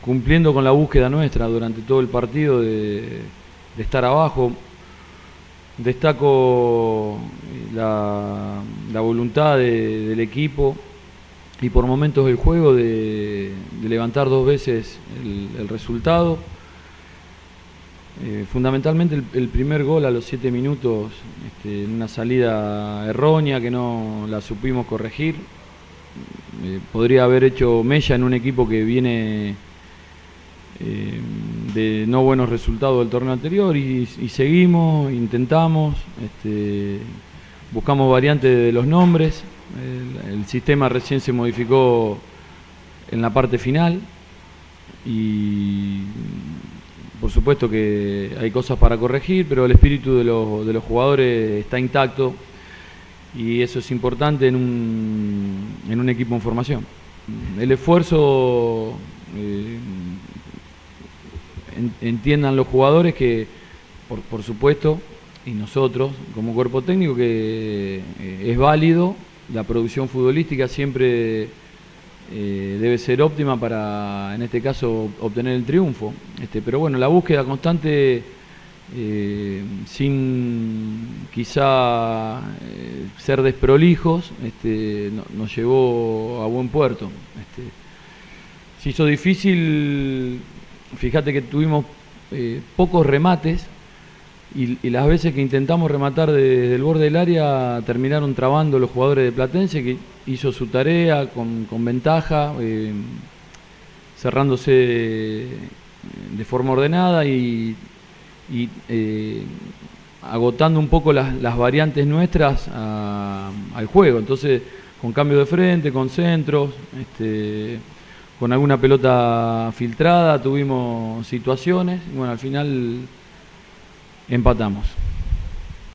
cumpliendo con la búsqueda nuestra durante todo el partido de estar abajo. Destaco la voluntad del equipo y por momentos el juego de levantar 2 veces el resultado. Fundamentalmente el primer gol a los 7 minutos, en una salida errónea que no la supimos corregir. Podría haber hecho mella en un equipo que viene de no buenos resultados del torneo anterior y seguimos, intentamos, buscamos variantes de los nombres. El sistema recién se modificó en la parte final y por supuesto que hay cosas para corregir, pero el espíritu de los jugadores está intacto y eso es importante en un equipo en formación. El esfuerzo, entiendan los jugadores que, por supuesto, y nosotros como cuerpo técnico, que es válido, la producción futbolística siempre debe ser óptima para, en este caso, obtener el triunfo. Pero bueno, la búsqueda constante, sin quizá ser desprolijos, nos llevó a buen puerto. Se hizo difícil, fíjate que tuvimos pocos remates y las veces que intentamos rematar desde el borde del área terminaron trabando los jugadores de Platense, que hizo su tarea con ventaja, cerrándose de forma ordenada y agotando un poco las variantes nuestras al juego. Entonces, con cambio de frente, con centros, con alguna pelota filtrada, tuvimos situaciones y bueno, al final empatamos.